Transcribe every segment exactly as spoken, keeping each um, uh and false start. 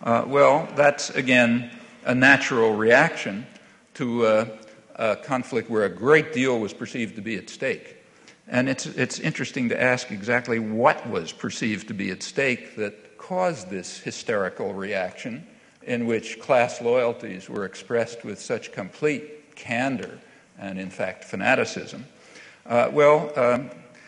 Uh, well, that's, again, a natural reaction to uh, a conflict where a great deal was perceived to be at stake. And it's, it's interesting to ask exactly what was perceived to be at stake that caused this hysterical reaction in which class loyalties were expressed with such complete candor and, in fact, fanaticism. Uh, well, um,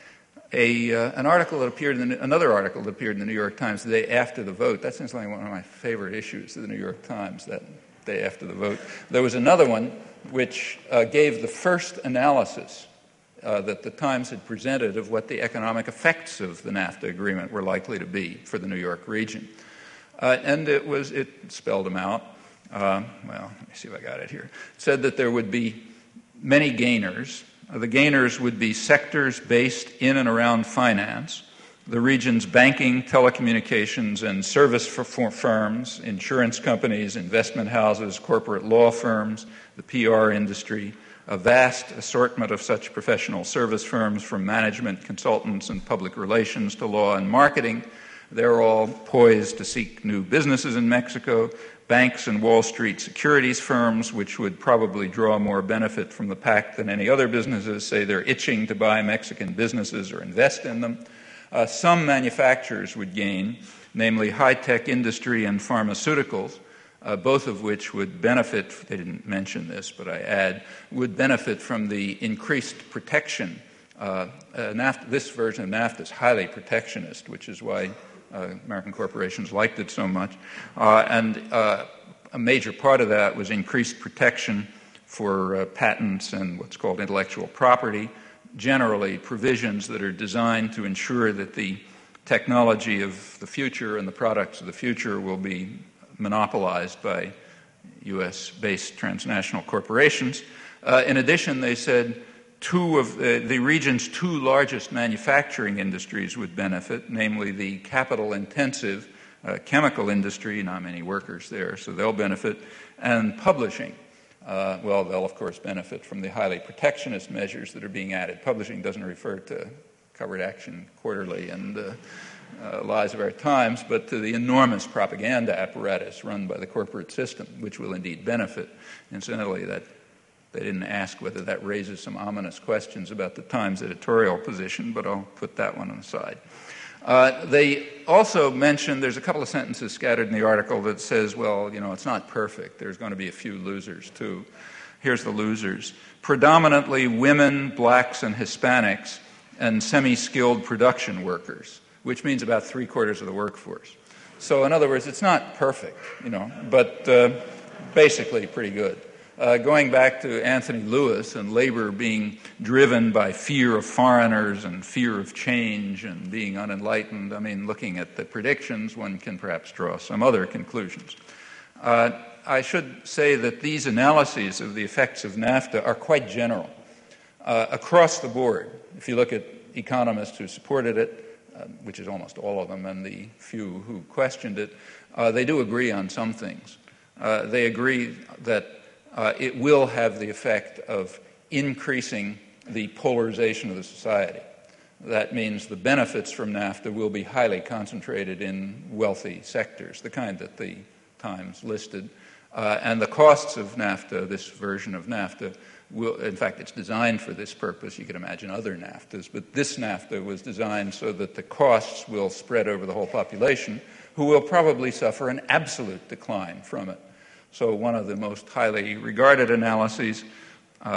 a, uh, an article that appeared in the, another article that appeared in the New York Times the day after the vote. That's incidentally one of my favorite issues of the New York Times, that day after the vote. There was another one which uh, gave the first analysis uh, that the Times had presented of what the economic effects of the NAFTA agreement were likely to be for the New York region. Uh, and it was it spelled them out. Uh, well, let me see if I got it here. It said that there would be many gainers. Uh, the gainers would be sectors based in and around finance, the region's banking, telecommunications, and service for, for firms, insurance companies, investment houses, corporate law firms, the P R industry, a vast assortment of such professional service firms from management, consultants, and public relations to law and marketing. They're all poised to seek new businesses in Mexico. Banks and Wall Street securities firms, which would probably draw more benefit from the pact than any other businesses, say they're itching to buy Mexican businesses or invest in them. Uh, some manufacturers would gain, namely high-tech industry and pharmaceuticals, uh, both of which would benefit, they didn't mention this, but I add, would benefit from the increased protection. Uh, uh, NAFTA, this version of NAFTA is highly protectionist, which is why Uh, American corporations liked it so much. Uh, and uh, a major part of that was increased protection for uh, patents and what's called intellectual property, generally provisions that are designed to ensure that the technology of the future and the products of the future will be monopolized by U S-based transnational corporations. Uh, in addition, they said Two of the, the region's two largest manufacturing industries would benefit, namely the capital-intensive uh, chemical industry, not many workers there, so they'll benefit, and publishing. Uh, well, they'll, of course, benefit from the highly protectionist measures that are being added. Publishing doesn't refer to Covered Action Quarterly and uh, uh, Lies of Our Times, but to the enormous propaganda apparatus run by the corporate system, which will indeed benefit. Incidentally, that they didn't ask whether that raises some ominous questions about the Times editorial position, but I'll put that one on the side. Uh, they also mentioned, there's a couple of sentences scattered in the article that says, well, you know, it's not perfect. There's going to be a few losers, too. Here's the losers. Predominantly women, blacks, and Hispanics, and semi-skilled production workers, which means about three-quarters of the workforce. So, in other words, it's not perfect, you know, but uh, basically pretty good. Uh, going back to Anthony Lewis and labor being driven by fear of foreigners and fear of change and being unenlightened, I mean, looking at the predictions, one can perhaps draw some other conclusions. Uh, I should say that these analyses of the effects of NAFTA are quite general. Uh, across the board, if you look at economists who supported it, uh, which is almost all of them, and the few who questioned it, uh, they do agree on some things. Uh, they agree that Uh, it will have the effect of increasing the polarization of the society. That means the benefits from NAFTA will be highly concentrated in wealthy sectors, the kind that the Times listed. Uh, and the costs of NAFTA, this version of NAFTA, will, in fact, it's designed for this purpose. You could imagine other NAFTAs, but this NAFTA was designed so that the costs will spread over the whole population, who will probably suffer an absolute decline from it. So one of the most highly regarded analyses uh,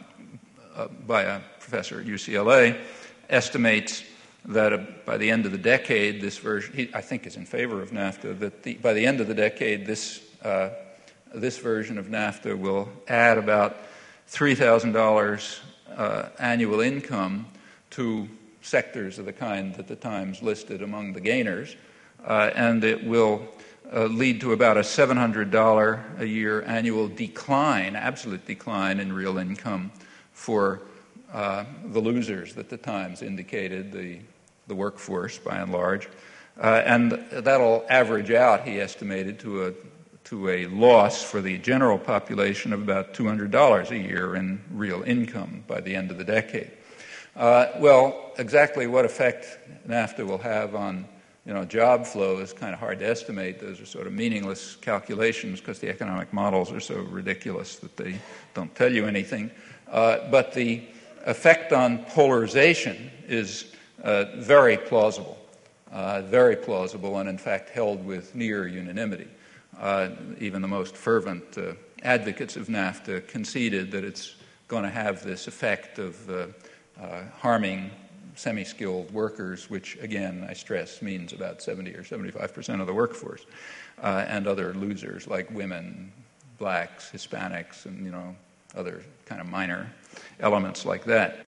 uh, by a professor at U C L A estimates that uh, by the end of the decade, this version, he, I think is in favor of NAFTA, that the, by the end of the decade, this, uh, this version of NAFTA will add about three thousand dollars uh, annual income to sectors of the kind that the Times listed among the gainers, uh, and it will Uh, lead to about a seven hundred dollars a year annual decline, absolute decline in real income for uh, the losers that the Times indicated, the, the workforce by and large. Uh, and that'll average out, he estimated, to a, to a loss for the general population of about two hundred dollars a year in real income by the end of the decade. Uh, well, exactly what effect NAFTA will have on you know, job flow is kind of hard to estimate. Those are sort of meaningless calculations because the economic models are so ridiculous that they don't tell you anything. Uh, but the effect on polarization is uh, very plausible, uh, very plausible, and in fact held with near unanimity. Uh, even the most fervent uh, advocates of NAFTA conceded that it's going to have this effect of uh, uh, harming semi-skilled workers, which, again, I stress, means about seventy or seventy-five percent of the workforce, uh, and other losers like women, blacks, Hispanics, and, you know, other kind of minor elements like that.